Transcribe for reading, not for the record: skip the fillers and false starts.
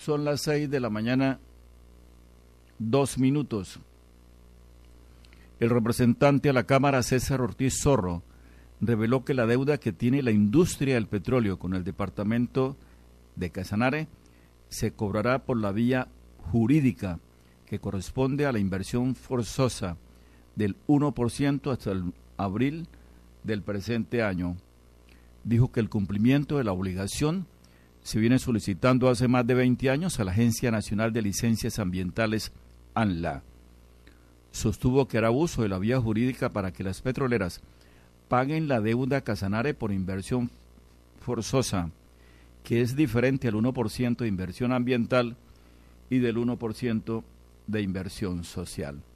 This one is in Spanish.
Son las 6 de la mañana, 2 minutos. El representante a la Cámara, César Ortiz Zorro, reveló que la deuda que tiene la industria del petróleo con el departamento de Casanare se cobrará por la vía jurídica que corresponde a la inversión forzosa del 1% hasta el abril del presente año. Dijo que el cumplimiento de la obligación se viene solicitando hace más de 20 años a la Agencia Nacional de Licencias Ambientales, ANLA. Sostuvo que hará uso de la vía jurídica para que las petroleras paguen la deuda a Casanare por inversión forzosa, que es diferente al 1% de inversión ambiental y del 1% de inversión social.